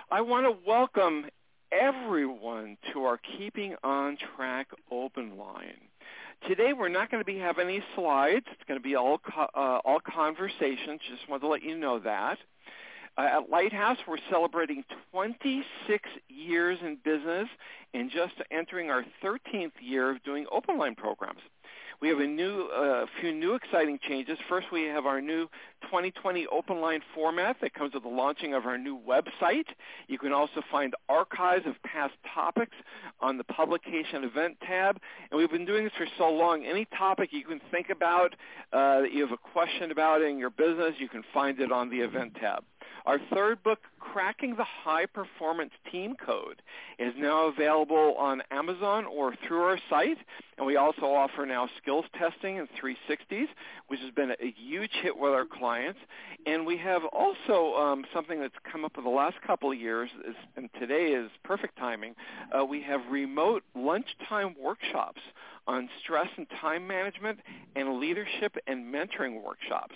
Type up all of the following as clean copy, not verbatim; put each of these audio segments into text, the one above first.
I want to welcome everyone to our Keeping on Track open line. Today we're not going to be having any slides. It's going to be all conversations. Just wanted to let you know that. At Lighthouse, we're celebrating 26 years in business and just entering our 13th year of doing open line programs. We have a few new exciting changes. First, we have our new 2020 open line format that comes with the launching of our new website. You can also find archives of past topics on the publication event tab. And we've been doing this for so long, any topic you can think about that you have a question about in your business, you can find it on the event tab. Our third book, Cracking the High Performance Team Code, is now available on Amazon or through our site. And we also offer now skills testing in 360s, which has been a huge hit with our clients. And we have also something that's come up in the last couple of years, and today is perfect timing. We have remote lunchtime workshops on stress and time management and leadership and mentoring workshops.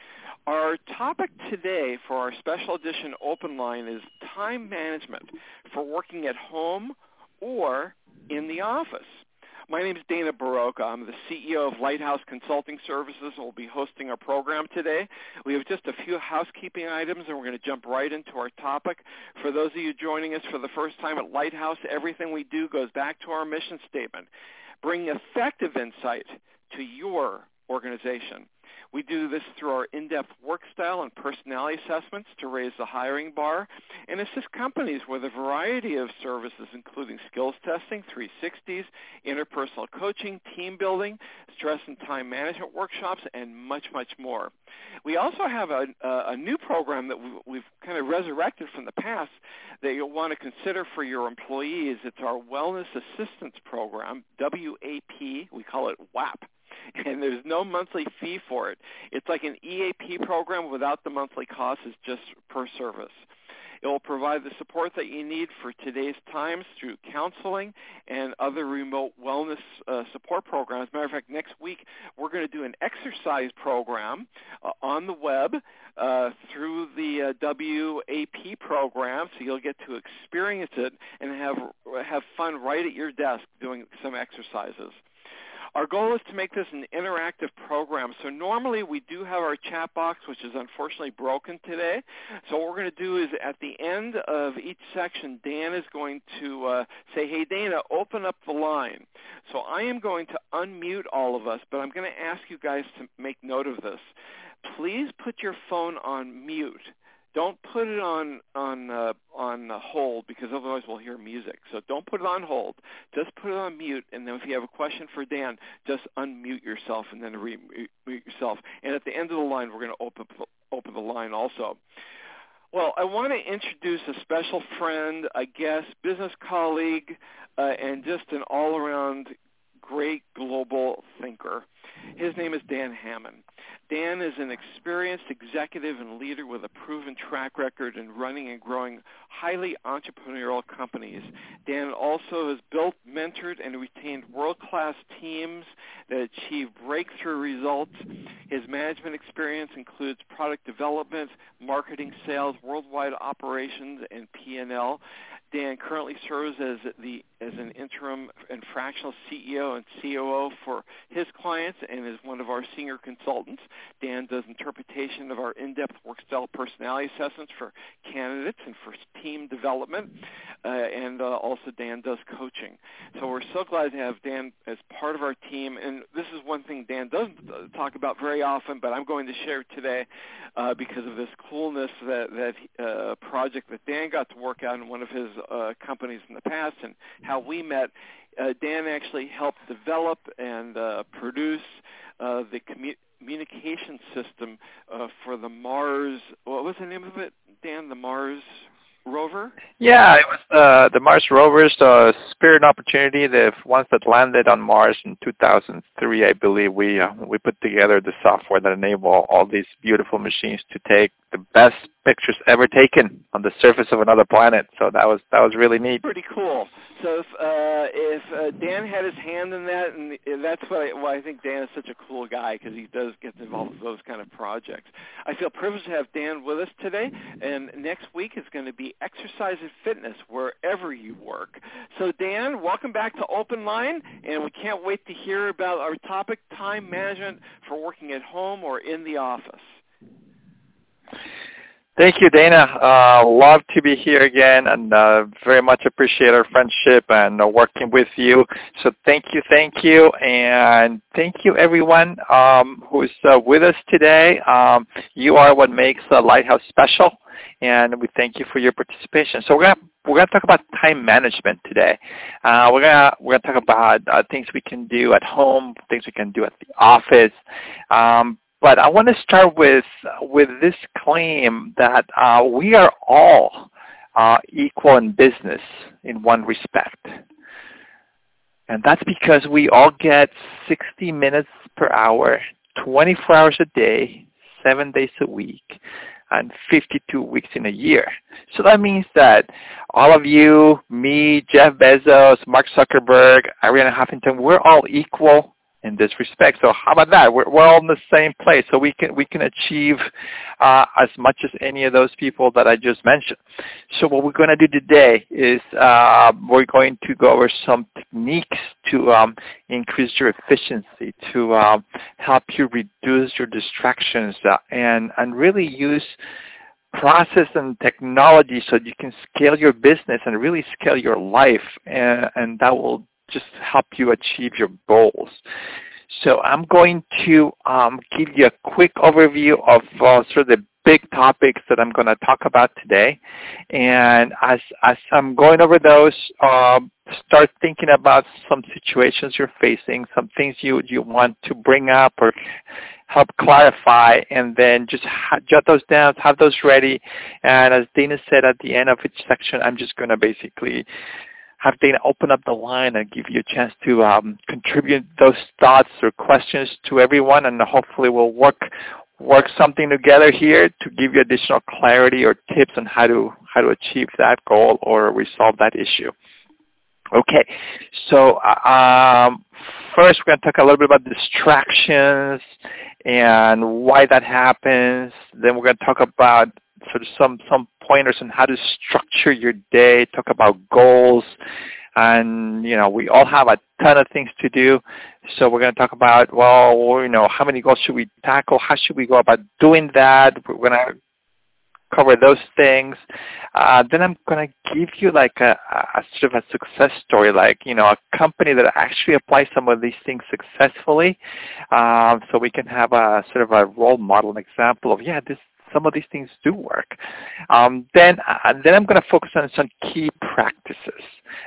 Our topic today for our special edition open line is time management for working at home or in the office. My name is Dana Barocca. I'm the CEO of Lighthouse Consulting Services and will be hosting our program today. We have just a few housekeeping items and we're going to jump right into our topic. For those of you joining us for the first time at Lighthouse, everything we do goes back to our mission statement: bring effective insight to your organization. We do this through our in-depth work style and personality assessments to raise the hiring bar and assist companies with a variety of services, including skills testing, 360s, interpersonal coaching, team building, stress and time management workshops, and much, much more. We also have a new program that we've kind of resurrected from the past that you'll want to consider for your employees. It's our Wellness Assistance Program, WAP. We call it WAP. And there's no monthly fee for it. It's like an EAP program without the monthly cost. It's just per service. It will provide the support that you need for today's times through counseling and other remote wellness support programs. As a matter of fact, next week we're going to do an exercise program on the web through the WAP program, so you'll get to experience it and have fun right at your desk doing some exercises. Our goal is to make this an interactive program. So normally we do have our chat box, which is unfortunately broken today. So what we're going to do is at the end of each section, Dan is going to say, hey, Dana, open up the line. So I am going to unmute all of us, but I'm going to ask you guys to make note of this. Please put your phone on mute. Don't put it on hold, because otherwise we'll hear music. So don't put it on hold. Just put it on mute, and then if you have a question for Dan, just unmute yourself and then mute yourself. And at the end of the line, we're going to open the line also. Well, I want to introduce a special friend, a guest, business colleague, and just an all-around great global thinker. His name is Dan Hammond. Dan is an experienced executive and leader with a proven track record in running and growing highly entrepreneurial companies. Dan also has built, mentored, and retained world-class teams that achieve breakthrough results. His management experience includes product development, marketing, sales, worldwide operations, and P&L. Dan currently serves as an interim and fractional CEO and COO for his clients and is one of our senior consultants. Dan does interpretation of our in-depth work style personality assessments for candidates and for team development, and also Dan does coaching. So we're so glad to have Dan as part of our team, and this is one thing Dan doesn't talk about very often, but I'm going to share today because of this coolness that project that Dan got to work out in one of his companies in the past and how we met. Dan actually helped develop and produce the communication system for the Mars. What was the name of it, Dan? The Mars rover? Yeah, it was the Mars rovers, Spirit and Opportunity, the ones that landed on Mars in 2003, I believe. We put together the software that enabled all these beautiful machines to take the best pictures ever taken on the surface of another planet. So that was really neat. Pretty cool. So if Dan had his hand in that, and that's why I think Dan is such a cool guy, because he does get involved with those kind of projects. I feel privileged to have Dan with us today, and next week is going to be exercise and fitness wherever you work. So Dan, welcome back to Open Line, and we can't wait to hear about our topic, time management for working at home or in the office. Thank you, Dana. Love to be here again, and very much appreciate our friendship and working with you. So thank you, and thank you everyone who's with us today. You are what makes Lighthouse special, and we thank you for your participation. So we're gonna talk about time management today. We're gonna talk about things we can do at home, things we can do at the office. But I want to start with this claim that we are all equal in business in one respect. And that's because we all get 60 minutes per hour, 24 hours a day, 7 days a week, and 52 weeks in a year. So that means that all of you, me, Jeff Bezos, Mark Zuckerberg, Arianna Huffington, we're all equal in this respect. So how about that? We're all in the same place, so we can achieve as much as any of those people that I just mentioned. So what we're going to do today is we're going to go over some techniques to increase your efficiency, to help you reduce your distractions, and really use process and technology so you can scale your business and really scale your life, and that will just help you achieve your goals. So I'm going to give you a quick overview of sort of the big topics that I'm going to talk about today. And as I'm going over those, start thinking about some situations you're facing, some things you want to bring up or help clarify, and then just jot those down, have those ready. And as Dana said at the end of each section, I'm just going to basically have Dana open up the line and give you a chance to contribute those thoughts or questions to everyone, and hopefully we'll work something together here to give you additional clarity or tips on how to achieve that goal or resolve that issue. Okay, so first we're going to talk a little bit about distractions and why that happens. Then we're going to talk about sort of some pointers on how to structure your day, talk about goals. And, we all have a ton of things to do. So we're going to talk about, how many goals should we tackle? How should we go about doing that? We're going to cover those things. Then I'm going to give you like a sort of a success story, like, a company that actually applies some of these things successfully. So we can have a sort of a role model, an example of, some of these things do work. Then I'm going to focus on some key practices.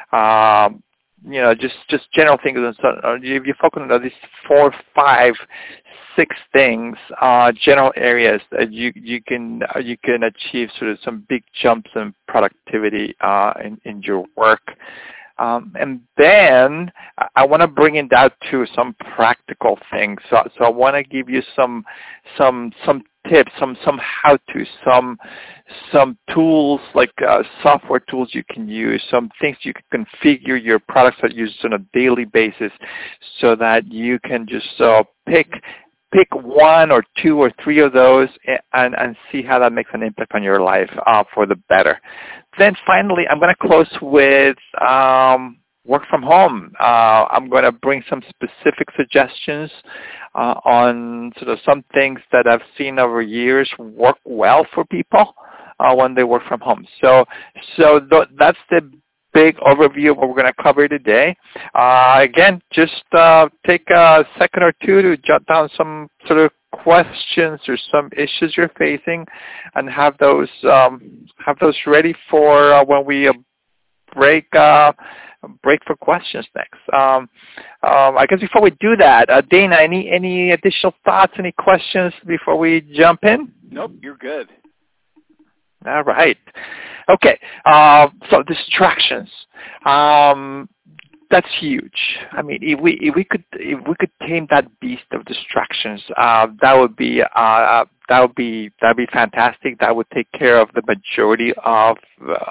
Just general things. If you focus on these 4, 5, 6 things, general areas that you can achieve sort of some big jumps in productivity in your work. And then I want to bring it down to some practical things. So I want to give you some tips, some how-to, some tools like software tools you can use, some things you can configure your products that you use on a daily basis, so that you can just pick 1 or 2 or 3 of those and see how that makes an impact on your life for the better. Then finally, I'm going to close with work from home. I'm going to bring some specific suggestions on sort of some things that I've seen over years work well for people when they work from home. So that's the big overview of what we're going to cover today. Again, just take a second or two to jot down some sort of questions or some issues you're facing, and have those ready for when we break for questions next. I guess before we do that, Dana, any additional thoughts, any questions before we jump in? Nope, you're good. All right. Okay. So distractions. That's huge. I mean, if we could tame that beast of distractions, that would be fantastic. That would take care of the majority of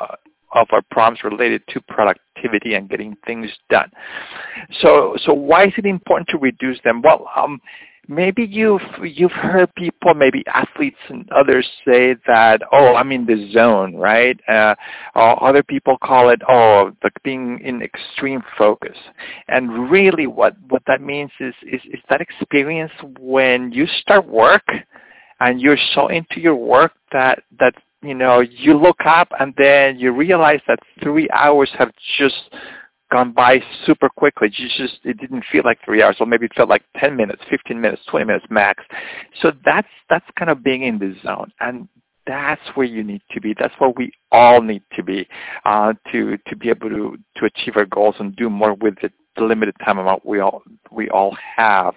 of our problems related to productivity and getting things done. So why is it important to reduce them? Well, maybe you've heard people, maybe athletes and others say that, oh, I'm in the zone, right? Other people call it, like being in extreme focus. And really what that means is that experience when you start work and you're so into your work that you look up and then you realize that 3 hours have just gone by super quickly. It didn't feel like 3 hours, or maybe it felt like 10 minutes, 15 minutes, 20 minutes max. So that's kind of being in the zone, and that's where you need to be. That's where we all need to be to be able to achieve our goals and do more with the limited time amount we all have.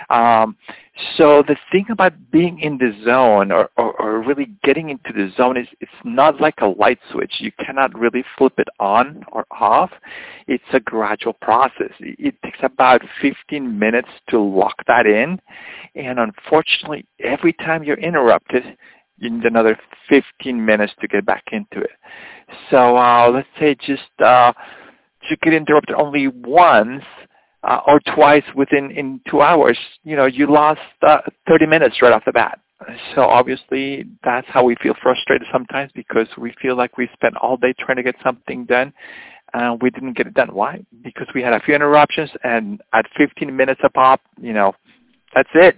So the thing about being in the zone or really getting into the zone is it's not like a light switch. You cannot really flip it on or off. It's a gradual process. It takes about 15 minutes to lock that in, and unfortunately, every time you're interrupted, you need another 15 minutes to get back into it. So let's say just you get interrupted only once or twice in 2 hours, you lost 30 minutes right off the bat. So obviously that's how we feel frustrated sometimes, because we feel like we spent all day trying to get something done and we didn't get it done. Why? Because we had a few interruptions, and at 15 minutes a pop, that's it.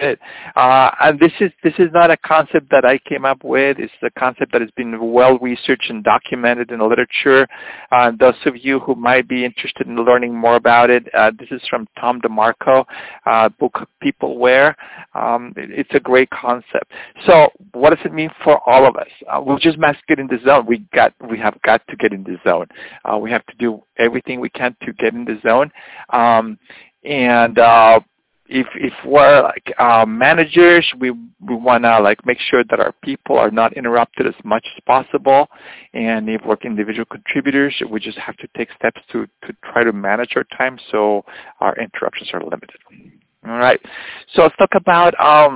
And this is not a concept that I came up with. It's a concept that has been well researched and documented in the literature. Those of you who might be interested in learning more about it, this is from Tom DeMarco, book Peopleware. It's a great concept. So what does it mean for all of us? We just must get in the zone. We have got to get in the zone. We have to do everything we can to get in the zone. If we're like managers, we want to make sure that our people are not interrupted as much as possible. And if we're individual contributors, we just have to take steps to try to manage our time so our interruptions are limited. All right. So let's talk about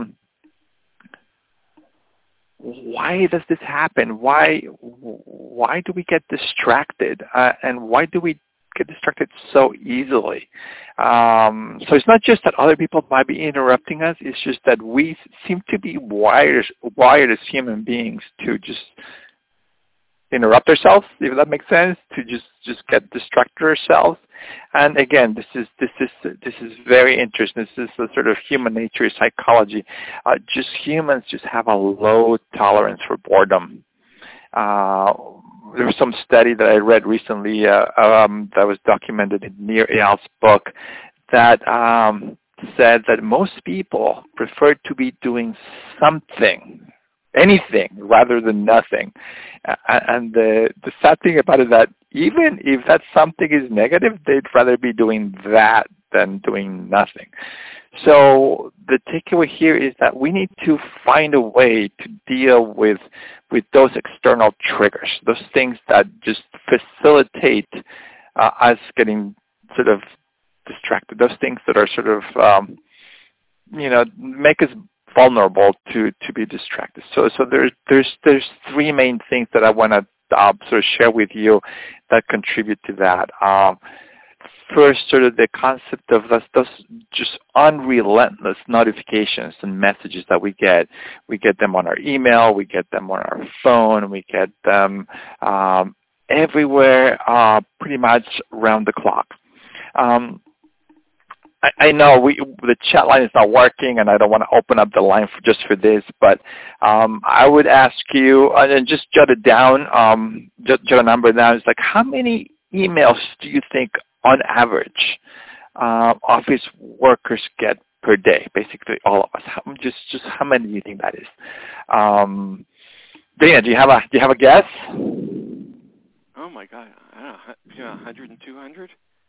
why does this happen? Why do we get distracted? And why do we get distracted so easily? So it's not just that other people might be interrupting us, it's just that we seem to be wired as human beings to just interrupt ourselves, if that makes sense, to just get distracted ourselves. And again, this is very interesting. This is the sort of human nature, psychology. Humans just have a low tolerance for boredom. There was some study that I read recently that was documented in Nir Eyal's book that said that most people prefer to be doing something, anything, rather than nothing. And the sad thing about it is that even if that something is negative, they'd rather be doing that than doing nothing. So the takeaway here is that we need to find a way to deal with those external triggers, those things that just facilitate us getting sort of distracted, those things that are sort of, make us vulnerable to be distracted. So there's three main things that I want to sort of share with you that contribute to that. First, sort of the concept of those just unrelentless notifications and messages that we get. We get them on our email, we get them on our phone, we get them everywhere, pretty much around the clock. I know the chat line is not working, and I don't want to open up the line just for this, but I would ask you, and just jot it down, jot a number down. It's like, how many emails do you think, on average, office workers get per day? Basically, all of us. Just how many do you think that is? Dana, do you have a guess? Oh my God, I don't know, 100 and 200.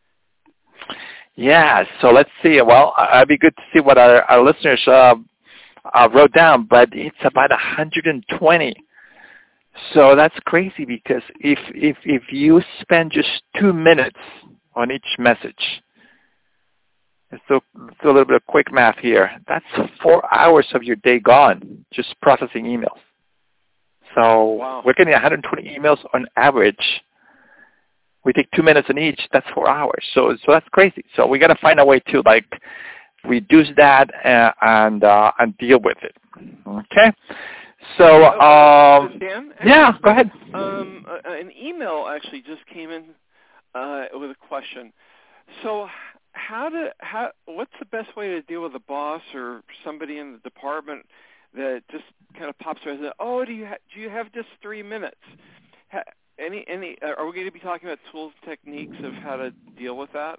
Yeah. So let's see. Well, it'd be good to see what our listeners wrote down, but it's about 120. So that's crazy, because if you spend just 2 minutes on each message, so a little bit of quick math here, that's 4 hours of your day gone just processing emails. So wow. we're getting 120 emails on average. We take 2 minutes on each. That's 4 hours. So that's crazy. So we got to find a way to like reduce that and deal with it. Okay. So Dan, yeah, go ahead. An email actually just came in with a question. So what's the best way to deal with a boss or somebody in the department that just kind of pops right in? Oh, do you have just 3 minutes? Any are we going to be talking about tools and techniques of how to deal with that?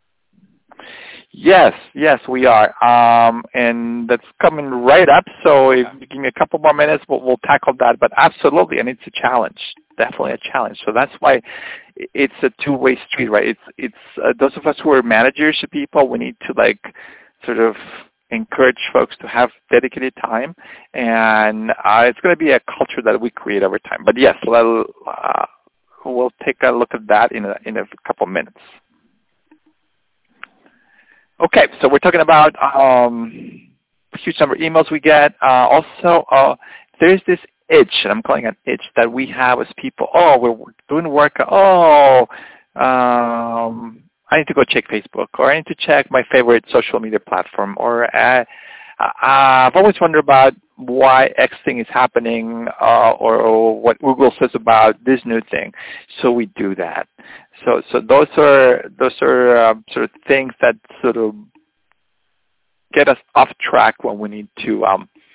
Yes, we are, and that's coming right up. So if you give me a couple more minutes, we'll tackle that. But absolutely, and it's a challenge, definitely a challenge. So that's why it's a two-way street, right? It's those of us who are managers of people, we need to like sort of encourage folks to have dedicated time, and it's going to be a culture that we create over time. But yes, we'll take a look at that in a couple minutes. Okay, so we're talking about huge number of emails we get. Also, there's this itch, and I'm calling it itch, that we have as people. Oh, we're doing work. Oh, I need to go check Facebook, or I need to check my favorite social media platform, or I've always wondered about why X thing is happening, or what Google says about this new thing. So we do that. So those are sort of things that sort of get us off track when we need to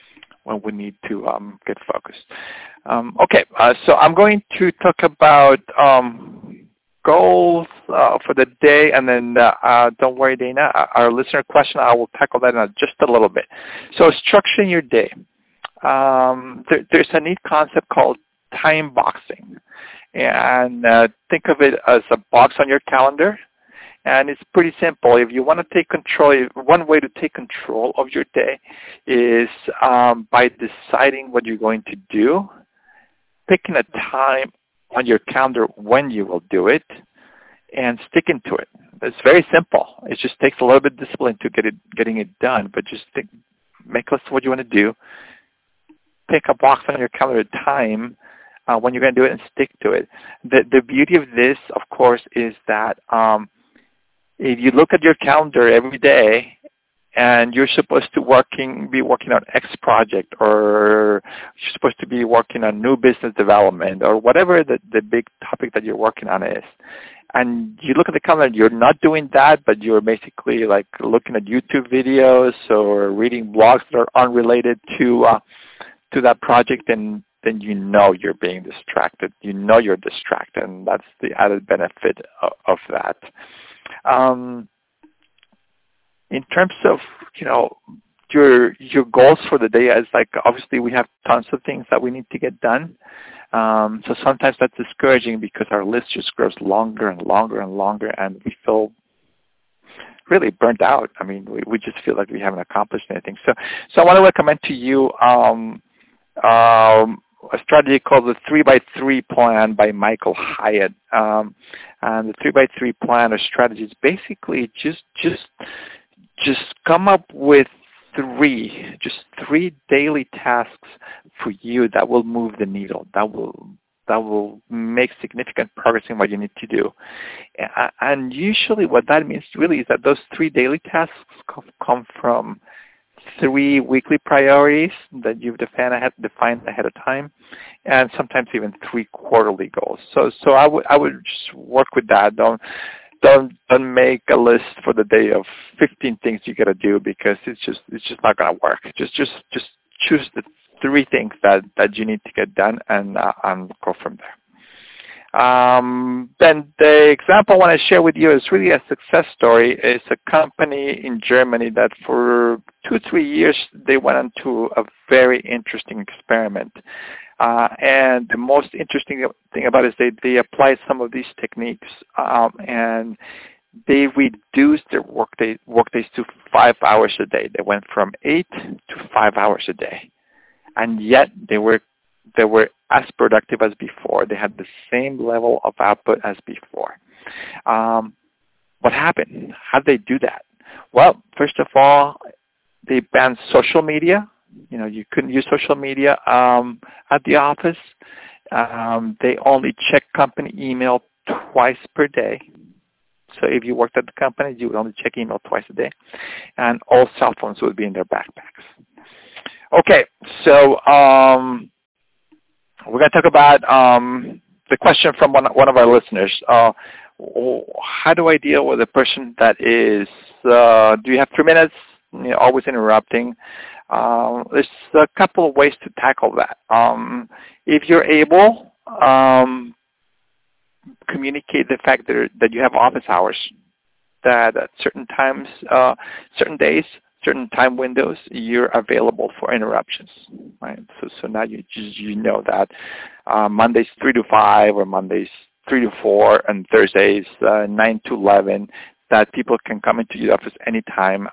get focused. Okay, so I'm going to talk about goals for the day, and then don't worry, Dana, our listener question, I will tackle that in just a little bit. So structuring your day. There's a neat concept called time boxing, and think of it as a box on your calendar, and it's pretty simple. If you want to take control, one way to take control of your day is by deciding what you're going to do, picking a time on your calendar when you will do it, and sticking to it. It's very simple. It just takes a little bit of discipline to getting it done, but just make a list of what you want to do, pick a box on your calendar time when you're going to do it, and stick to it. The beauty of this, of course, is that if you look at your calendar every day and you're supposed to be working on X project, or you're supposed to be working on new business development, or whatever the big topic that you're working on is, and you look at the calendar, you're not doing that, but you're basically like looking at YouTube videos or reading blogs that are unrelated to that project, and then you know you're being distracted. You know you're distracted, and that's the added benefit of that. In terms of, your goals for the day, is like, obviously we have tons of things that we need to get done. So sometimes that's discouraging because our list just grows longer and longer and longer, and we feel really burnt out. I mean, we just feel like we haven't accomplished anything. So I want to recommend to you a strategy called the 3x3 plan by Michael Hyatt. And the 3x3 plan or strategy is basically just come up with three daily tasks for you that will move the needle, that will make significant progress in what you need to do. And usually what that means really is that those 3 daily tasks come from 3 weekly priorities that you've defined ahead of time, and sometimes even 3 quarterly goals. So I would just work with that. Don't make a list for the day of 15 things you got to do, because it's just not going to work. Just choose the 3 things that you need to get done, and go from there. Then the example I want to share with you is really a success story. It's a company in Germany that for 2-3 years they went into a very interesting experiment. And the most interesting thing about it is they applied some of these techniques, and they reduced their workdays to 5 hours a day. They went from 8 to 5 hours a day, and yet they were as productive as before. They had the same level of output as before. What happened? How did they do that? Well, first of all, they banned social media You couldn't use social media at the office. They only check company email twice per day. So if you worked at the company, you would only check email twice a day. And all cell phones would be in their backpacks. Okay, so we're going to talk about the question from one of our listeners. How do I deal with a person that is, do you have 3 minutes? Always interrupting. There's a couple of ways to tackle that. If you're able, communicate the fact that you have office hours, that at certain times, certain days, certain time windows, you're available for interruptions, right? So now you know that Mondays 3 to 5 or Mondays 3 to 4 and Thursdays 9 to 11, that people can come into your office anytime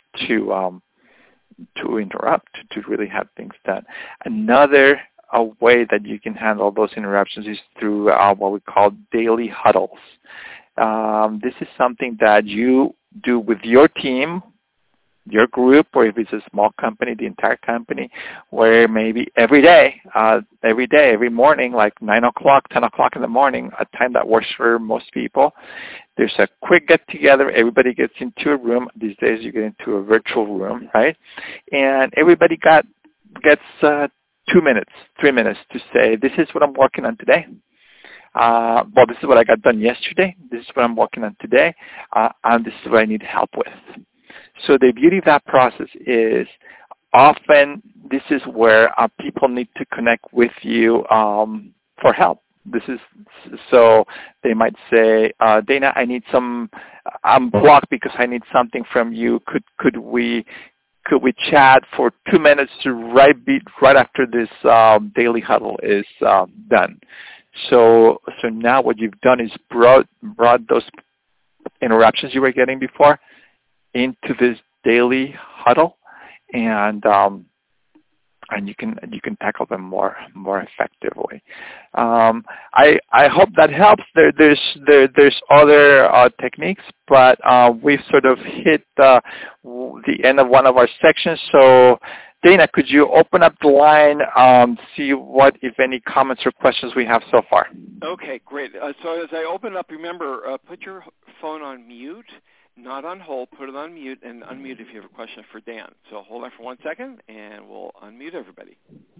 to interrupt, to really have things done. Another way that you can handle those interruptions is through what we call daily huddles. This is something that you do with your team, your group, or if it's a small company, the entire company, where maybe every day, every morning, like 9 o'clock, 10 o'clock in the morning, a time that works for most people, there's a quick get-together. Everybody gets into a room. These days you get into a virtual room, right? And everybody gets 2 minutes, 3 minutes to say, this is what I'm working on today. Well, this is what I got done yesterday. This is what I'm working on today. And this is what I need help with. So the beauty of that process is often this is where people need to connect with you for help. So they might say, Dana, I'm blocked because I need something from you. Could we chat for 2 minutes to right after this daily huddle is done? So now what you've done is brought those interruptions you were getting before into this daily huddle, and you can tackle them more effectively. I hope that helps. There's other techniques, but we've sort of hit the end of one of our sections. So Dana, could you open up the line, see what, if any, comments or questions we have so far? Okay, great. So as I open up, remember, put your phone on mute, not on hold. Put it on mute, and unmute if you have a question for Dan. So hold on for 1 second, and we'll unmute everybody.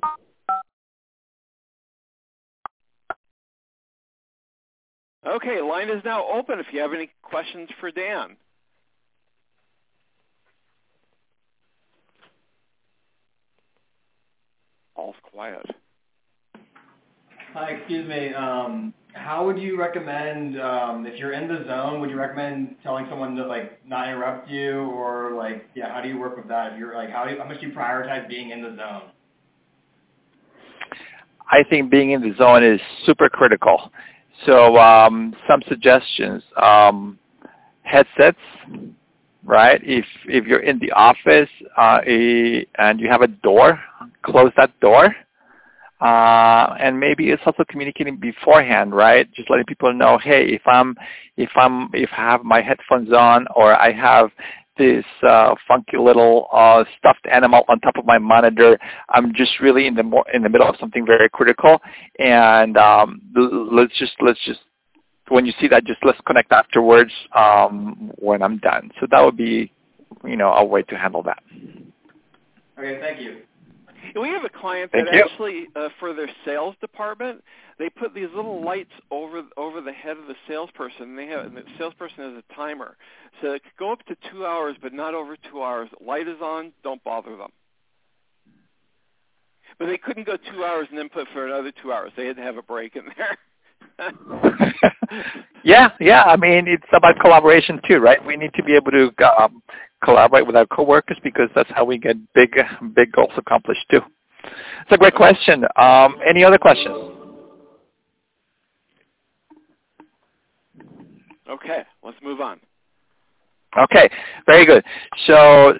Okay, line is now open if you have any questions for Dan. All's quiet. Hi, excuse me. How would you recommend, if you're in the zone, would you recommend telling someone to not interrupt you, or how do you work with that? If you're how much do you prioritize being in the zone? I think being in the zone is super critical. So some suggestions: headsets, right? If you're in the office and you have a door, close that door. And maybe it's also communicating beforehand, right? Just letting people know, hey, if I have my headphones on, or I have this funky little stuffed animal on top of my monitor, I'm just really in the middle of something very critical, and let's just when you see that, just let's connect afterwards when I'm done. So that would be, a way to handle that. Okay, thank you. We have a client that actually, for their sales department, they put these little lights over the head of the salesperson. And the salesperson has a timer, so it could go up to 2 hours, but not over 2 hours. Light is on, don't bother them. But they couldn't go 2 hours and then put for another 2 hours. They had to have a break in there. Yeah. I mean, it's about collaboration too, right? We need to be able to collaborate with our coworkers, because that's how we get big goals accomplished too. It's a great question. Any other questions? Okay, let's move on. Okay, very good. So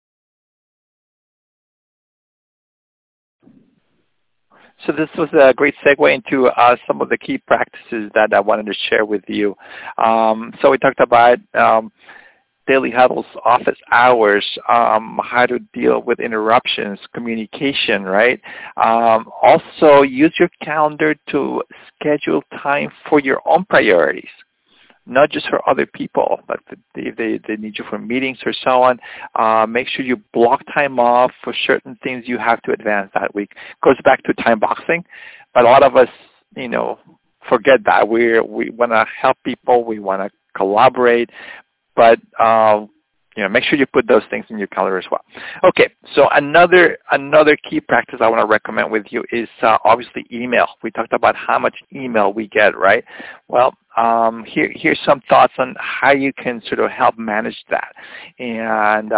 this was a great segue into some of the key practices that I wanted to share with you. So we talked about daily huddles, office hours, how to deal with interruptions, communication, right? Also, use your calendar to schedule time for your own priorities, not just for other people, but if they need you for meetings or so on. Make sure you block time off for certain things you have to advance that week. Goes back to time boxing, but a lot of us, forget that. We want to help people. We want to collaborate, but make sure you put those things in your calendar as well. Okay, so another key practice I want to recommend with you is obviously email. We talked about how much email we get, right? Well, here's some thoughts on how you can sort of help manage that. And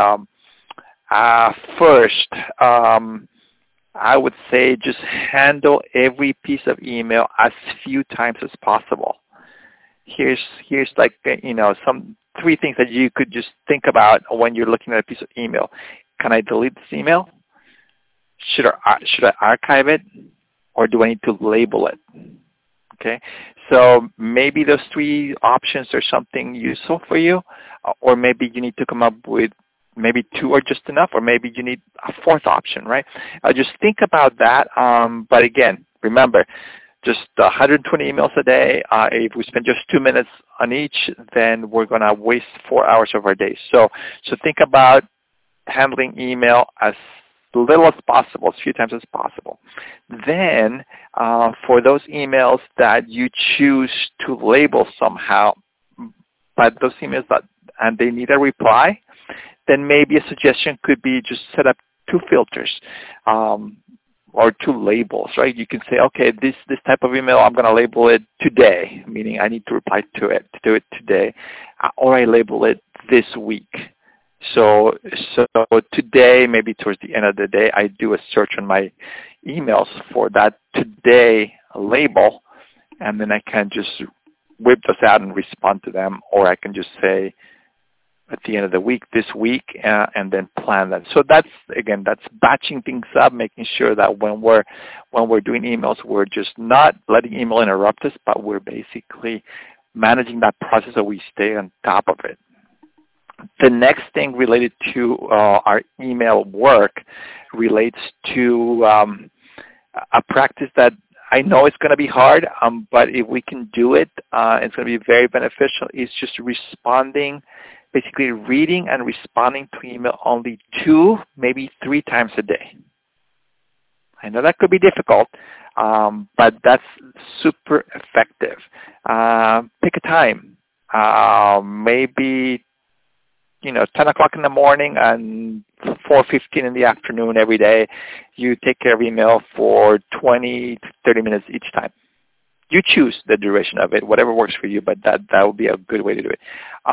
first, I would say just handle every piece of email as few times as possible. Here's like, some 3 things that you could just think about when you're looking at a piece of email. Can I delete this email? Should I archive it? Or do I need to label it? Okay, so maybe those 3 options are something useful for you, or maybe you need to come up with maybe 2 are just enough, or maybe you need a 4th option, right? Just think about that. But again, remember, just 120 emails a day. If we spend just 2 minutes on each, then we're going to waste 4 hours of our day. So think about handling email as little as possible, as few times as possible. Then for those emails that you choose to label somehow, but those emails and they need a reply, then maybe a suggestion could be just set up 2 filters or 2 labels, right? You can say, okay, this type of email, I'm going to label it today, meaning I need to reply to it today, or I label it this week. So today, maybe towards the end of the day, I do a search on my emails for that today label, and then I can just whip those out and respond to them, or I can just say at the end of the week, this week, and then plan that. So that's batching things up, making sure that when we're doing emails, we're just not letting email interrupt us, but we're basically managing that process so we stay on top of it. The next thing related to our email work relates to a practice that I know it's going to be hard, but if we can do it, it's going to be very beneficial. It's just basically reading and responding to email only 2, maybe 3 times a day. I know that could be difficult, but that's super effective. Pick a time, maybe 10 o'clock in the morning and 4:15 in the afternoon every day. You take care of email for 20 to 30 minutes each time. You choose the duration of it, whatever works for you, but that would be a good way to do it.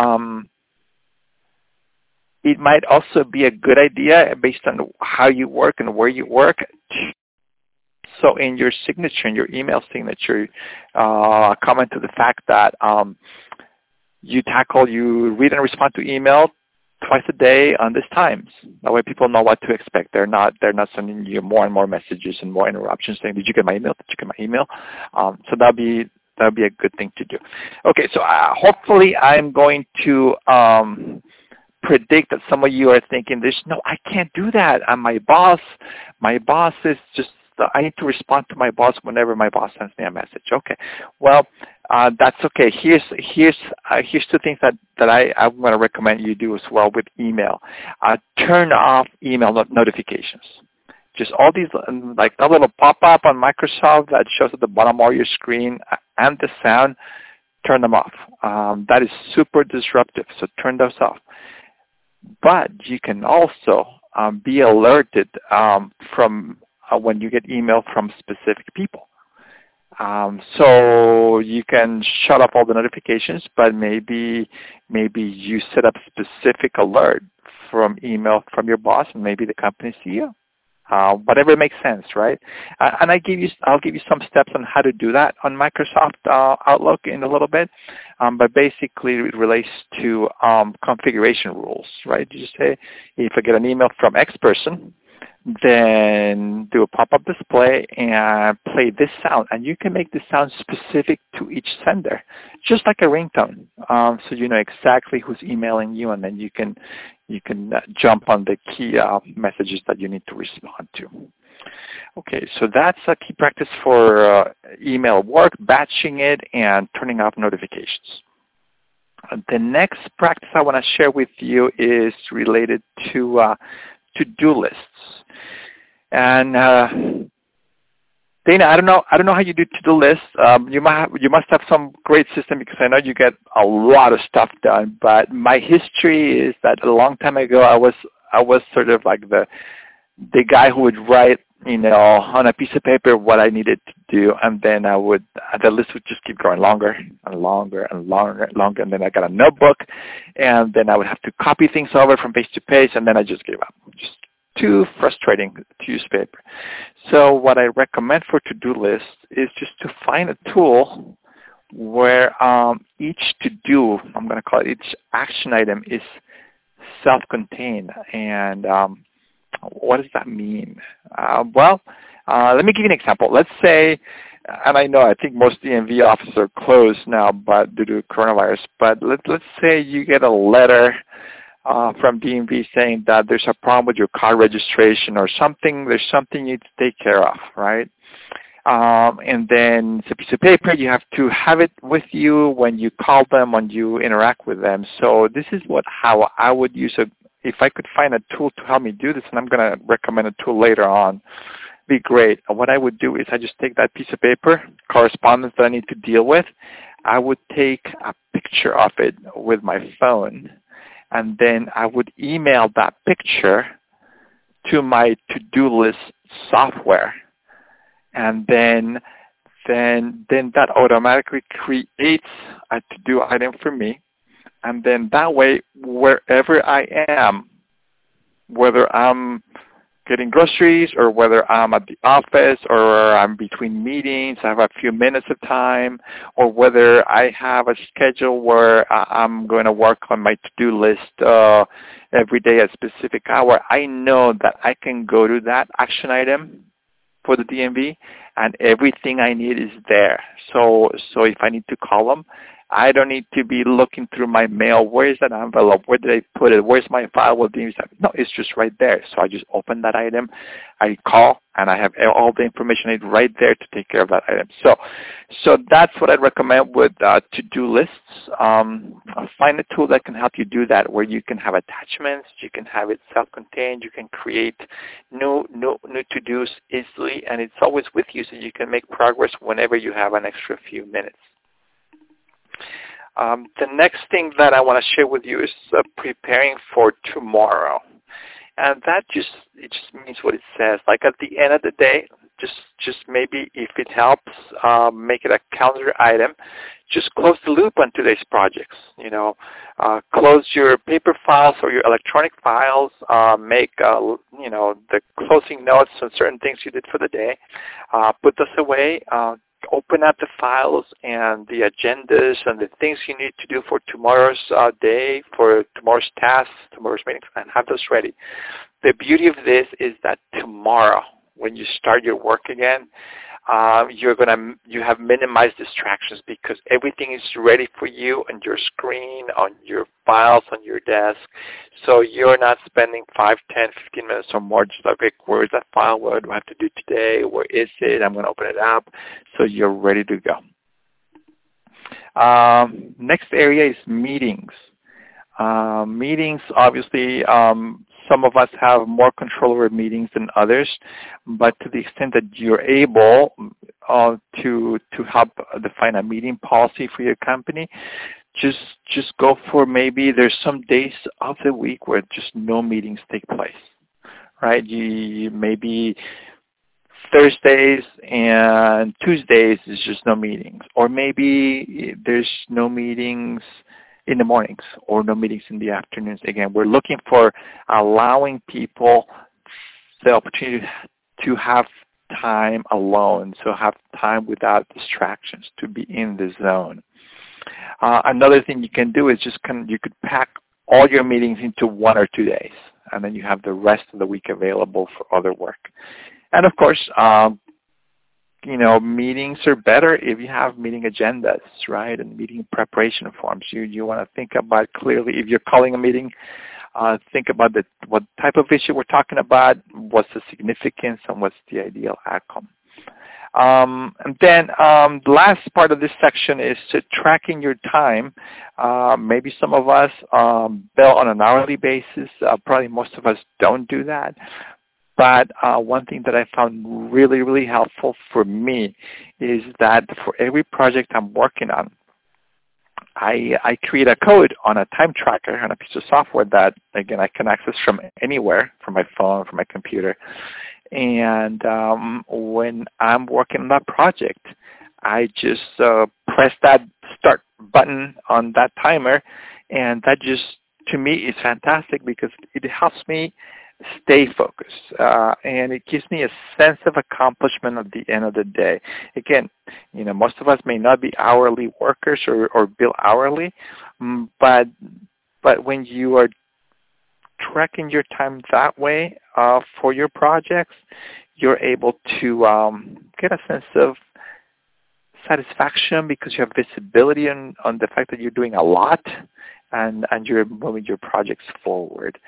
It might also be a good idea based on how you work and where you work. So in your signature, in your email signature, comment to the fact that you read and respond to email twice a day on these times. That way people know what to expect. They're not sending you more and more messages and more interruptions saying, did you get my email? Did you get my email? So that'd be a good thing to do. Okay, so hopefully I'm going to predict that some of you are thinking, I can't do that. I'm my boss is just, I need to respond to my boss whenever my boss sends me a message. Okay, well, that's okay. Here's 2 things that I'm going to recommend you do as well with email. Turn off email notifications. Just all these, like that little pop-up on Microsoft that shows at the bottom of your screen and the sound, turn them off. That is super disruptive, so turn those off. But you can also be alerted from when you get email from specific people. So you can shut off all the notifications, but maybe you set up specific alert from email from your boss and maybe the company CEO. Whatever makes sense, right? And I'll give you some steps on how to do that on Microsoft Outlook in a little bit. But basically, it relates to configuration rules, right? You just say, if I get an email from X person, then do a pop-up display and play this sound. And you can make this sound specific to each sender, just like a ringtone. So you know exactly who's emailing you, and then you can jump on the key messages that you need to respond to. Okay, so that's a key practice for email work, batching it, and turning off notifications. The next practice I want to share with you is related to to-do lists. And Dana, I don't know how you do to-do lists. You must have some great system, because I know you get a lot of stuff done. But my history is that a long time ago, I was sort of like the guy who would write, on a piece of paper what I needed to do, and then the list would just keep growing longer and longer and longer and longer, and then I got a notebook, and then I would have to copy things over from page to page, and then I just gave up. Just too frustrating to use paper. So what I recommend for to-do lists is just to find a tool where each to-do, I'm going to call it, each action item is self-contained. And what does that mean? Let me give you an example. Let's say, and I think most DMV offices are closed now, but due to coronavirus. But let's say you get a letter from DMV saying that there's a problem with your car registration or something. There's something you need to take care of, right? And then it's a piece of paper. You have to have it with you when you call them, when you interact with them. So this is how I would use it. If I could find a tool to help me do this, and I'm going to recommend a tool later on, be great. And what I would do is I just take that piece of paper, correspondence that I need to deal with. I would take a picture of it with my phone, and then I would email that picture to my to-do list software. And then that automatically creates a to-do item for me. And then that way, wherever I am, whether I'm getting groceries or whether I'm at the office or I'm between meetings, I have a few minutes of time, or whether I have a schedule where I'm going to work on my to-do list every day at a specific hour, I know that I can go to that action item for the DMV, and everything I need is there. So if I need to call them, I don't need to be looking through my mail. Where is that envelope? Where did I put it? Where's my file with DMV? No, it's just right there. So I just open that item, I call, and I have all the information I need right there to take care of that item. So that's what I'd recommend with to-do lists. Find a tool that can help you do that, where you can have attachments, you can have it self-contained, you can create new to-dos easily, and it's always with you, so you can make progress whenever you have an extra few minutes. The next thing that I want to share with you is preparing for tomorrow. And it just means what it says. Like at the end of the day, just maybe if it helps, make it a calendar item. Just close the loop on today's projects. Close your paper files or your electronic files. Make the closing notes on certain things you did for the day. Put those away. Open up the files and the agendas and the things you need to do for tomorrow's day, for tomorrow's tasks, tomorrow's meetings, and have those ready. The beauty of this is that tomorrow, when you start your work again, you have minimized distractions, because everything is ready for you on your screen, on your files, on your desk. So you're not spending 5, 10, 15 minutes or more just like, where's that file? What do I have to do today? Where is it? I'm going to open it up. So you're ready to go. Next area is meetings. Meetings, obviously, some of us have more control over meetings than others, but to the extent that you're able to help define a meeting policy for your company, just go for, maybe there's some days of the week where just no meetings take place, right? You maybe Thursdays and Tuesdays is just no meetings, or maybe there's no meetings in the mornings or no meetings in the afternoons. Again, we're looking for allowing people the opportunity to have time alone, so have time without distractions, to be in the zone. Another thing you can do is you could pack all your meetings into 1 or 2 days. and then you have the rest of the week available for other work. And of course, meetings are better if you have meeting agendas, right, and meeting preparation forms. You want to think about clearly, if you're calling a meeting, think about what type of issue we're talking about, what's the significance, and what's the ideal outcome. And then the last part of this section is tracking your time. Maybe some of us bill on an hourly basis. Probably most of us don't do that. But one thing that I found really, really helpful for me is that for every project I'm working on, I create a code on a time tracker on a piece of software that, again, I can access from anywhere, from my phone, from my computer. And when I'm working on that project, I just press that start button on that timer, and that just, to me, is fantastic because it helps me stay focused, and it gives me a sense of accomplishment at the end of the day. Again, most of us may not be hourly workers or bill hourly, but when you are tracking your time that way for your projects, you're able to get a sense of satisfaction because you have visibility on the fact that you're doing a lot and you're moving your projects forward.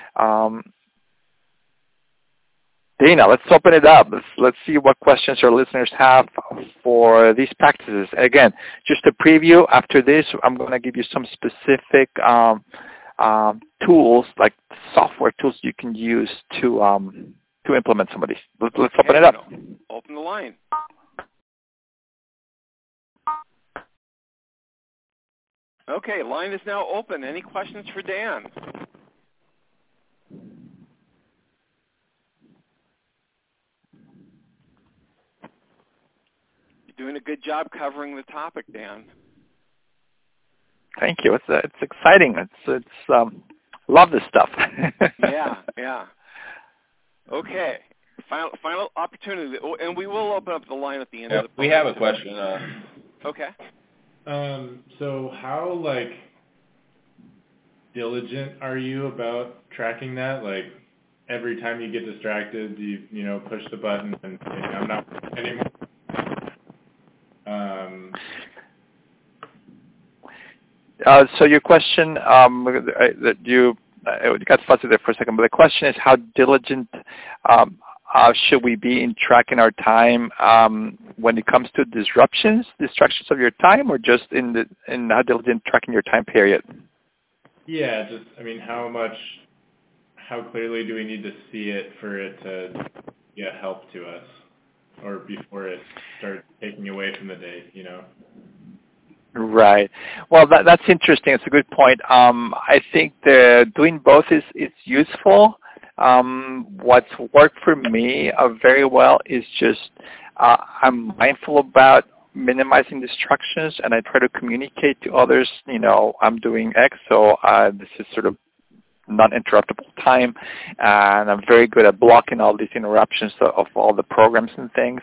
Dana, let's open it up. Let's see what questions our listeners have for these practices. Again, just a preview. After this, I'm going to give you some specific tools, like software tools you can use to implement some of these. Let's open it up. Open the line. Okay, line is now open. Any questions for Dan? Doing a good job covering the topic, Dan. Thank you. It's exciting. It's love this stuff. Yeah. Okay. Final opportunity, and we will open up the line at the end of the program. We have a question. Okay. So how diligent are you about tracking that? Like every time you get distracted, do you push the button and I'm not anymore? So your question, that you got fuzzy there for a second, but the question is how diligent should we be in tracking our time when it comes to distractions of your time, or just in how diligent tracking your time period? Yeah, just how clearly do we need to see it for it to get help to us, or before it starts taking away from the day, Right. Well, that's interesting. It's a good point. I think doing both is useful. What's worked for me very well is just I'm mindful about minimizing distractions, and I try to communicate to others, I'm doing X, so this is sort of non-interruptible time, and I'm very good at blocking all these interruptions of all the programs and things.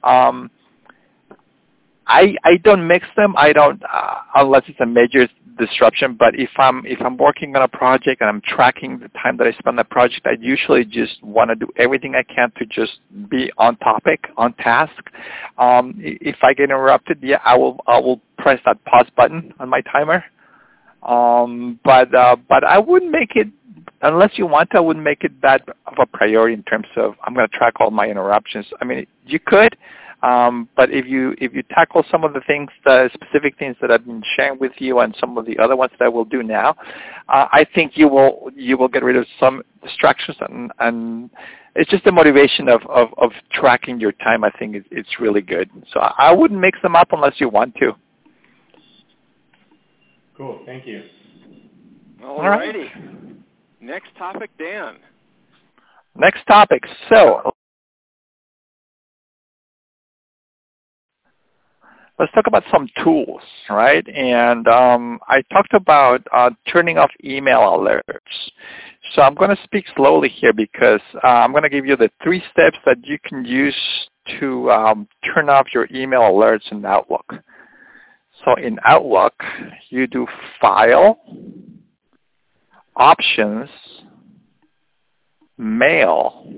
I don't mix them. I don't unless it's a major disruption. But if I'm working on a project and I'm tracking the time that I spend on the project, I usually just want to do everything I can to just be on topic, on task. If I get interrupted, I will press that pause button on my timer. But I wouldn't make it, unless you want to, I wouldn't make it that of a priority in terms of I'm going to track all my interruptions. I mean, you could. But if you tackle some of the things, the specific things that I've been sharing with you, and some of the other ones that I will do now, I think you will get rid of some distractions, and it's just the motivation of tracking your time. I think it's really good. So I wouldn't mix them up unless you want to. Cool. Thank you. All righty. Next topic, Dan. Next topic. So let's talk about some tools, right? And I talked about turning off email alerts. So I'm going to speak slowly here because I'm going to give you the 3 steps that you can use to turn off your email alerts in Outlook. So in Outlook, you do File, Options, mail,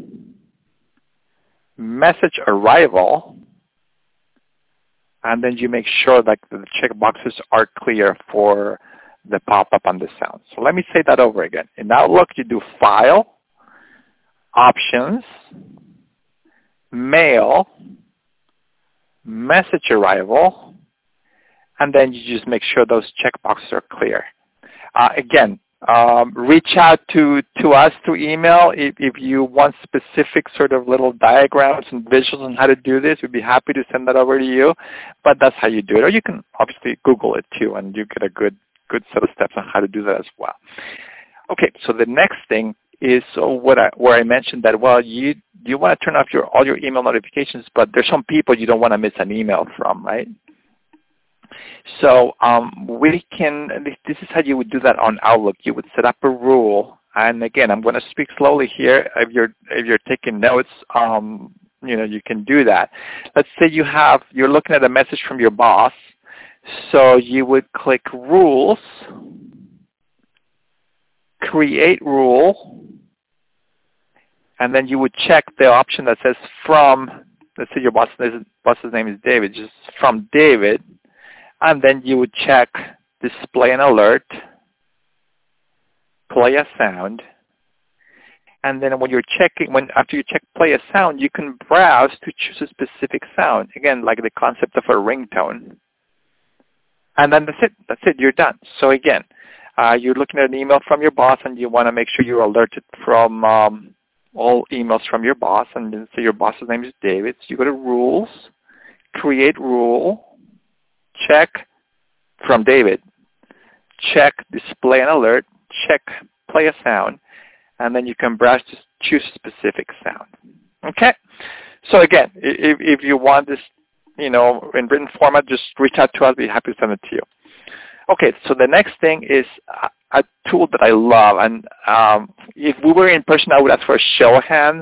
message arrival, and then you make sure that the checkboxes are clear for the pop-up on the sound. So let me say that over again. In Outlook, you do File, Options, Mail, Message Arrival, and then you just make sure those checkboxes are clear. Again, reach out to us through email if you want specific sort of little diagrams and visuals on how to do this. We'd be happy to send that over to you, but that's how you do it. Or you can obviously Google it too, and you get a good set of steps on how to do that as well. Okay, so the next thing is where I mentioned that, well, you want to turn off all your email notifications, but there's some people you don't want to miss an email from, right? So this is how you would do that on Outlook. You would set up a rule, and again, I'm going to speak slowly here. If you're taking notes, you can do that. Let's say you're looking at a message from your boss, so you would click Rules, Create Rule, and then you would check the option that says from. Let's say your boss's name is David, just from David. And then you would check Display an Alert, Play a Sound, and then after you check Play a Sound, you can browse to choose a specific sound. Again, like the concept of a ringtone. And then that's it, you're done. So again, you're looking at an email from your boss and you want to make sure you're alerted from all emails from your boss, and then say your boss's name is David. So you go to Rules, Create Rule, check from David, check Display an Alert, check Play a Sound, and then you can browse to choose a specific sound. Okay? So again, if you want this, in written format, just reach out to us. We'll be happy to send it to you. Okay, so the next thing is a tool that I love, and if we were in person, I would ask for a show of hands,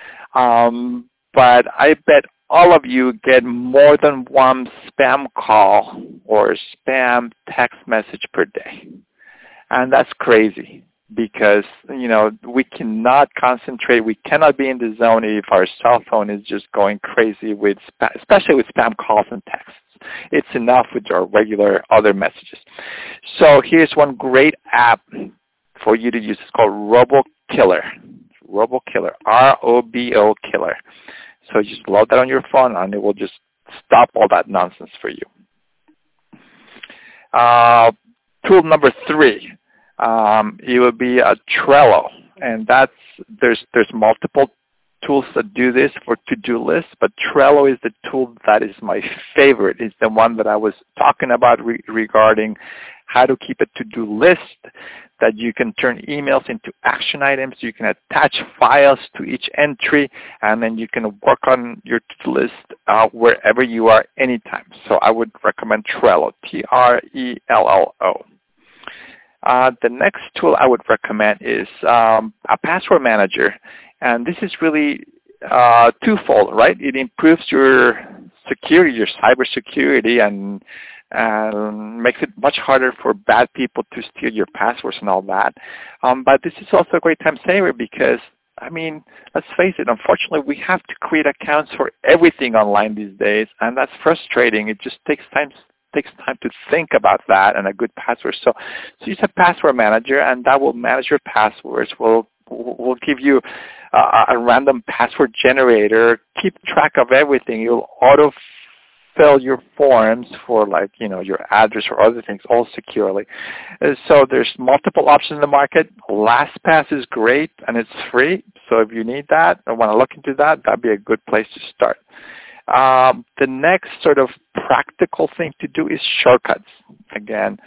but I bet all of you get more than one spam call or spam text message per day. And that's crazy because, we cannot concentrate. We cannot be in the zone if our cell phone is just going crazy especially with spam calls and texts. It's enough with our regular other messages. So here's one great app for you to use. It's called RoboKiller. RoboKiller, R-O-B-O Killer. So you just load that on your phone, and it will just stop all that nonsense for you. Tool number 3, it will be a Trello, and there's multiple tools that do this for to-do lists, but Trello is the tool that is my favorite. It's the one that I was talking about regarding how to keep a to-do list, that you can turn emails into action items, you can attach files to each entry, and then you can work on your to-do list wherever you are anytime. So I would recommend Trello, Trello. The next tool I would recommend is a password manager. And this is really twofold, right? It improves your security, your cyber security, and makes it much harder for bad people to steal your passwords and all that. But this is also a great time saver because, let's face it, unfortunately, we have to create accounts for everything online these days, and that's frustrating. It just takes time to think about that and a good password. So use a password manager, and that will manage your passwords. Will give you a random password generator, keep track of everything. You'll auto-fill your forms for your address or other things all securely. So there's multiple options in the market. LastPass is great, and it's free. So if you need that or want to look into that, that'd be a good place to start. The next sort of practical thing to do is shortcuts. Again,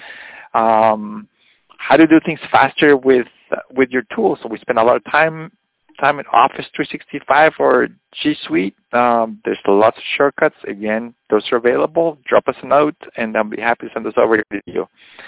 how to do things faster with your tools. So we spend a lot of time in Office 365 or G Suite. There's lots of shortcuts. Again, those are available. Drop us a note, and I'll be happy to send those over to you.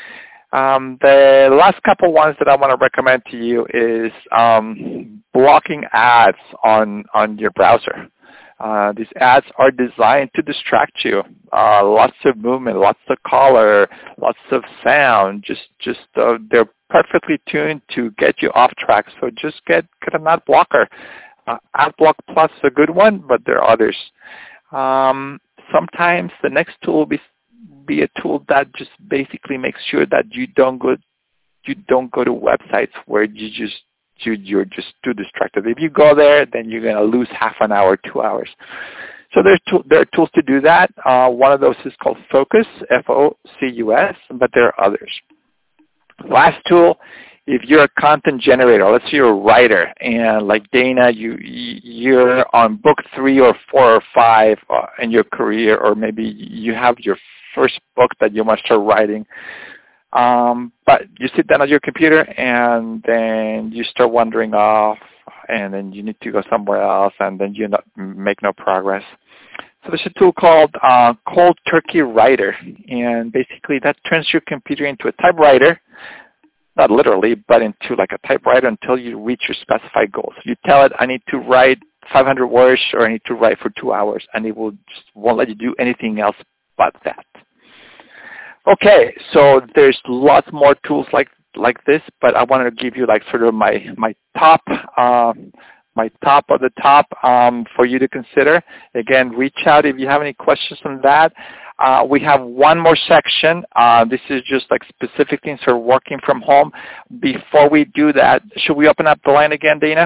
The last couple ones that I want to recommend to you is blocking ads on your browser. These ads are designed to distract you. Lots of movement, lots of color, lots of sound. They're perfectly tuned to get you off track. So just get an ad blocker. AdBlock Plus is a good one, but there are others. Sometimes the next tool will be a tool that just basically makes sure that you don't go to websites where you're just too distracted. If you go there, then you're going to lose half an hour, 2 hours. So there are tools to do that. One of those is called Focus, F-O-C-U-S, but there are others. Last tool, if you're a content generator, let's say you're a writer, and like Dana, you're on book 3 or 4 or 5 in your career, or maybe you have your first book that you must start writing. But you sit down at your computer, and then you start wandering off, and then you need to go somewhere else, and then you make no progress. So there's a tool called Cold Turkey Writer, and basically that turns your computer into a typewriter. Not literally, but into like a typewriter until you reach your specified goals. You tell it, I need to write 500 words, or I need to write for 2 hours, and it won't let you do anything else but that. Okay, so there's lots more tools like this, but I wanted to give you like sort of my top of the top for you to consider. Again, reach out if you have any questions on that. We have one more section. This is just like specific things for working from home. Before we do that, should we open up the line again, Dana?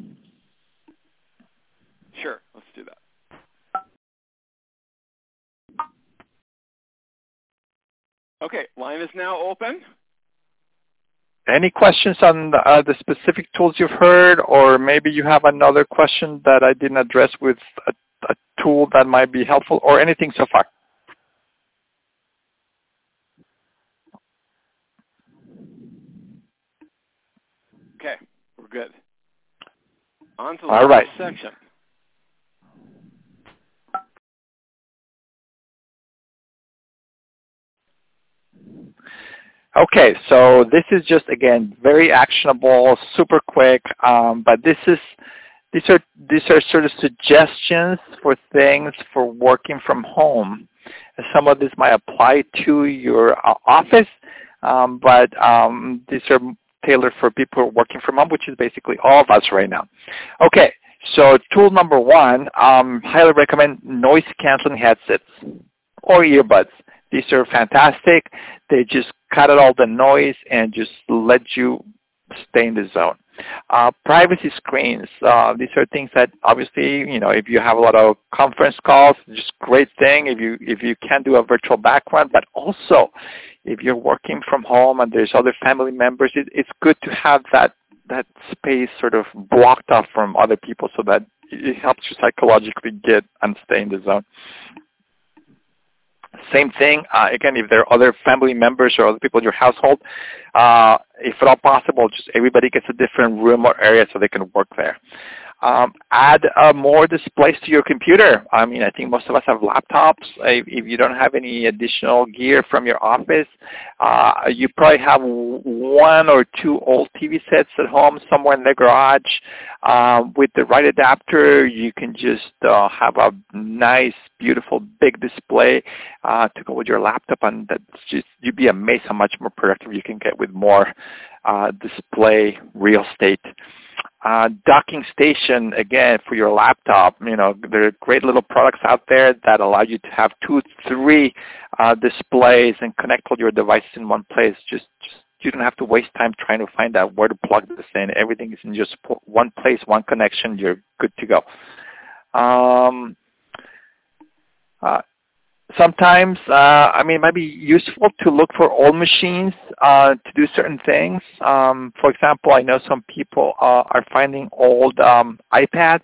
Sure, let's do that. Okay, line is now open. Any questions on the specific tools you've heard, or maybe you have another question that I didn't address with a tool that might be helpful, or anything so far? Okay, we're good. On to the All last right. section. Okay, so this is just, again, very actionable, super quick, but these are sort of suggestions for things for working from home. Some of this might apply to your office, but these are tailored for people working from home, which is basically all of us right now. Okay, so tool number 1, highly recommend noise-canceling headsets or earbuds. These are fantastic. They just cut out all the noise and just let you stay in the zone. Privacy screens. These are things that obviously, if you have a lot of conference calls, just great thing if you can do a virtual background, but also if you're working from home and there's other family members, it's good to have that space sort of blocked off from other people so that it helps you psychologically get and stay in the zone. Same thing, again, if there are other family members or other people in your household, if at all possible, just everybody gets a different room or area so they can work there. Add more displays to your computer. I mean, I think most of us have laptops. If you don't have any additional gear from your office, you probably have 1 or 2 old TV sets at home somewhere in the garage. With the right adapter, you can just have a nice, beautiful, big display to go with your laptop, and you'd be amazed how much more productive you can get with more display real estate. Docking station, again, for your laptop. There are great little products out there that allow you to have 2, 3 displays and connect all your devices in one place. Just you don't have to waste time trying to find out where to plug this in. Everything is in just one place, one connection. You're good to go. Sometimes, it might be useful to look for old machines to do certain things. For example, I know some people are finding old iPads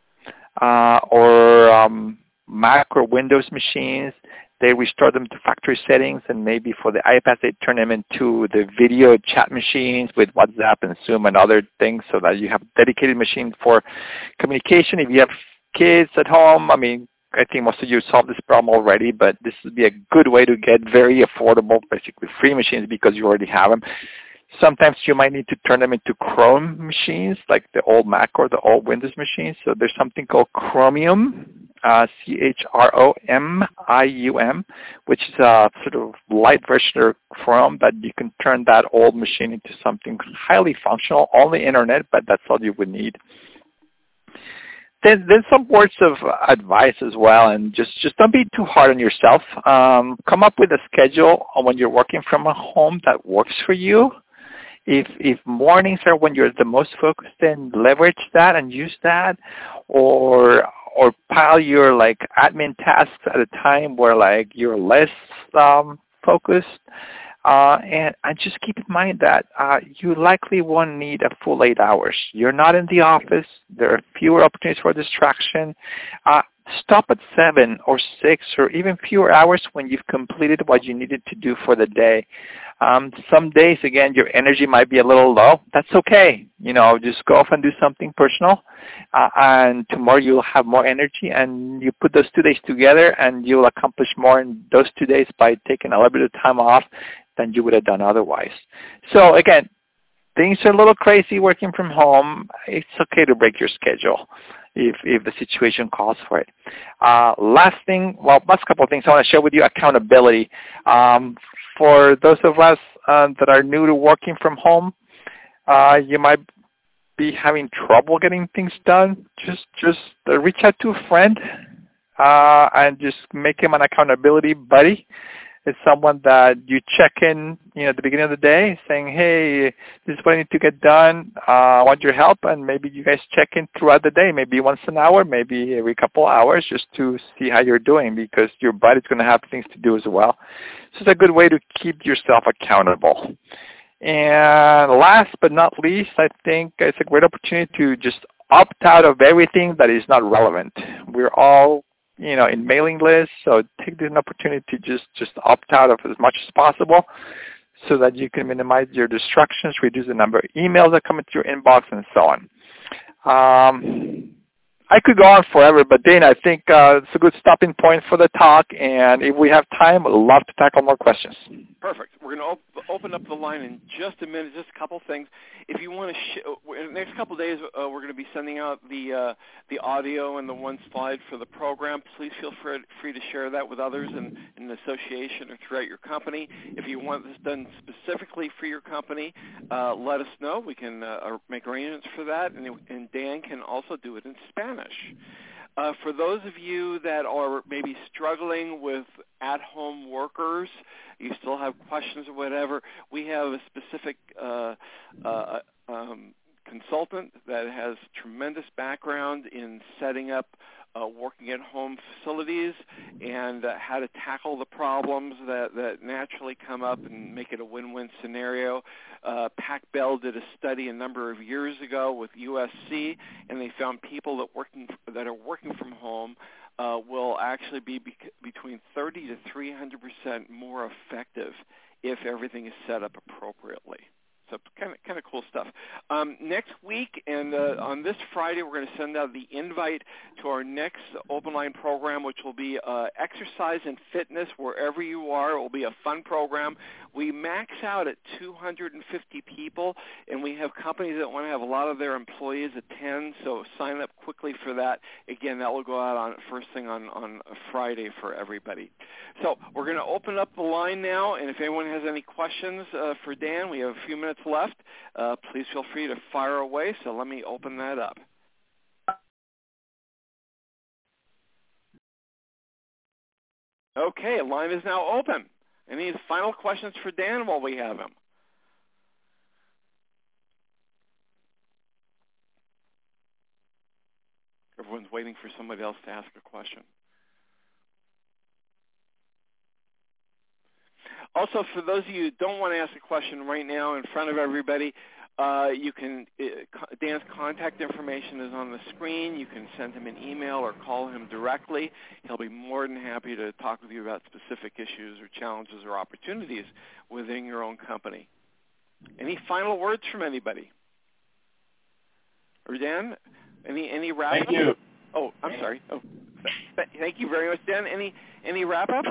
or Mac or Windows machines. They restore them to factory settings, and maybe for the iPads, they turn them into the video chat machines with WhatsApp and Zoom and other things so that you have a dedicated machine for communication. If you have kids at home, I think most of you solved this problem already, but this would be a good way to get very affordable, basically free machines because you already have them. Sometimes you might need to turn them into Chrome machines, like the old Mac or the old Windows machines. So there's something called Chromium, CHROMIUM, which is a sort of light version of Chrome that you can turn that old machine into something highly functional, only internet, but that's all you would need. Then some words of advice as well, and just don't be too hard on yourself. Come up with a schedule when you're working from home that works for you. If mornings are when you're the most focused, then leverage that and use that, or pile your like admin tasks at a time where like you're less focused. And just keep in mind that you likely won't need a full 8 hours. You're not in the office. There are fewer opportunities for distraction. Stop at 7 or 6 or even fewer hours when you've completed what you needed to do for the day. Some days, again, your energy might be a little low. That's okay. Just go off and do something personal. And tomorrow you'll have more energy, and you put those 2 days together and you'll accomplish more in those 2 days by taking a little bit of time off than you would have done otherwise. So again, things are a little crazy working from home. It's okay to break your schedule if the situation calls for it. Last couple of things I want to share with you, accountability. For those of us that are new to working from home, you might be having trouble getting things done. Just reach out to a friend and just make him an accountability buddy. It's someone that you check in, at the beginning of the day, saying, "Hey, this is what I need to get done. I want your help," and maybe you guys check in throughout the day, maybe once an hour, maybe every couple hours, just to see how you're doing, because your body's going to have things to do as well. So it's a good way to keep yourself accountable. And last but not least, I think it's a great opportunity to just opt out of everything that is not relevant. We're all in mailing lists, so take this opportunity to just opt out of as much as possible so that you can minimize your distractions, reduce the number of emails that come into your inbox, and so on. I could go on forever, but Dana, I think it's a good stopping point for the talk, and if we have time, I'd love to tackle more questions. Perfect. We're going to open up the line in just a minute, just a couple things. If you want to, in the next couple of days, we're going to be sending out the audio and the one slide for the program. Please feel free to share that with others in an association or throughout your company. If you want this done specifically for your company, let us know. We can make arrangements for that, and Dan can also do it in Spanish. For those of you that are maybe struggling with at-home workers, you still have questions or whatever, we have a specific consultant that has tremendous background in setting up working at home facilities and how to tackle the problems that naturally come up and make it a win-win scenario. Pac Bell did a study a number of years ago with USC, and they found people that are working from home will actually be between 30 to 300% more effective if everything is set up appropriately. So kind of cool stuff. Next week and on this Friday, we're going to send out the invite to our next open line program, which will be exercise and fitness wherever you are. It will be a fun program. We max out at 250 people, and we have companies that want to have a lot of their employees attend, so sign up quickly for that. Again, that will go out on first thing on Friday for everybody. So we're going to open up the line now, and if anyone has any questions for Dan, we have a few minutes left. Please feel free to fire away, so let me open that up. Okay, line is now open. Any final questions for Dan while we have him? Everyone's waiting for somebody else to ask a question. Also, for those of you who don't want to ask a question right now in front of everybody, you can. Dan's contact information is on the screen. You can send him an email or call him directly. He'll be more than happy to talk with you about specific issues or challenges or opportunities within your own company. Any final words from anybody? Or Dan, any wrap up? Thank you. Oh, I'm sorry. Oh, thank you very much, Dan. Any wrap up?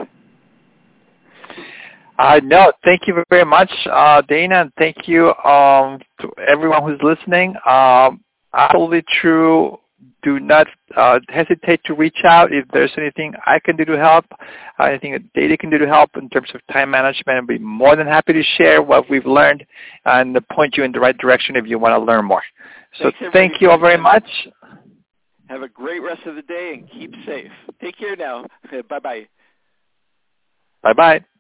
No, thank you very much, Dana, and thank you to everyone who's listening. Absolutely true. do not hesitate to reach out if there's anything I can do to help, anything that Data can do to help in terms of time management. I'd be more than happy to share what we've learned and point you in the right direction if you want to learn more. So thank you all very much. Have a great rest of the day and keep safe. Take care now. Bye-bye. Bye-bye.